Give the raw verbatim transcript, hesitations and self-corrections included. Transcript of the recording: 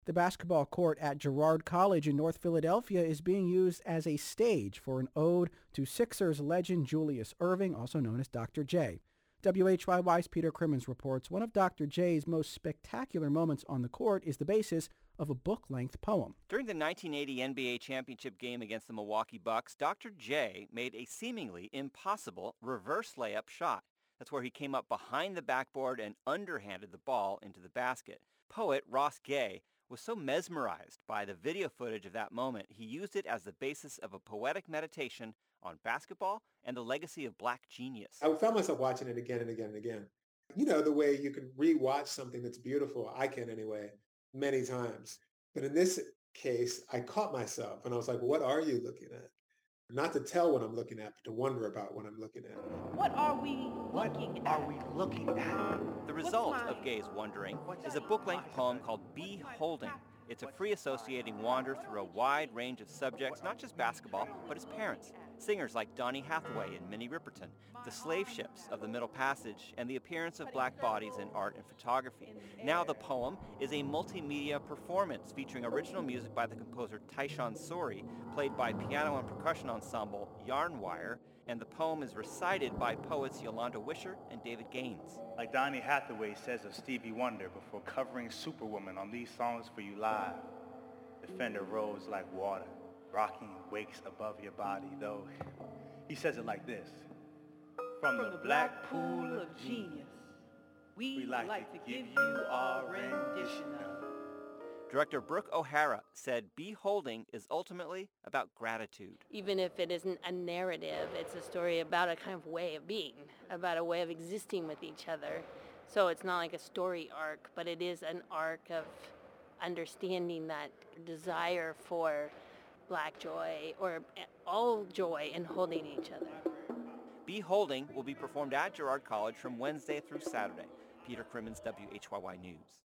The basketball court at Girard College in North Philadelphia is being used as a stage for an ode to Sixers legend Julius Erving, also known as Doctor J. W H Y Y's Peter Crimmins reports one of Doctor J's most spectacular moments on the court is the basis of a book-length poem. During the nineteen eighty N B A championship game against the Milwaukee Bucks, Doctor J made a seemingly impossible reverse layup shot. That's where he came up behind the backboard and underhanded the ball into the basket. Poet Ross Gay was so mesmerized by the video footage of that moment, he used it as the basis of a poetic meditation on basketball and the legacy of black genius. I found myself watching it again and again and again. You know, the way you can rewatch something that's beautiful, I can anyway, many times. But in this case, I caught myself and I was like, what are you looking at? Not to tell what I'm looking at, but to wonder about what I'm looking at. What are we looking what at? are we looking at? The result of Gay's wondering is a book-length poem called Beholding. It's a free associating wander through a wide range of subjects, not just basketball, but his parents. Singers like Donny Hathaway and Minnie Riperton, the slave ships of the Middle Passage, and the appearance of black bodies in art and photography. Now the poem is a multimedia performance featuring original music by the composer Tyshawn Sorey, played by piano and percussion ensemble Yarnwire, and the poem is recited by poets Yolanda Wisher and David Gaines. Like Donny Hathaway says of Stevie Wonder before covering Superwoman on These Songs for You Live, the fender rolls like water, rocking wakes above your body, though he says it like this. From, From the, the black pool of genius, we, we like, like to give you our rendition of. Director Brooke O'Hara said Beholding is ultimately about gratitude. Even if it isn't a narrative, it's a story about a kind of way of being, about a way of existing with each other. So it's not like a story arc, but it is an arc of understanding that desire for black joy or all joy in holding each other. Beholding will be performed at Girard College from Wednesday through Saturday. Peter Crimmins, W H Y Y News.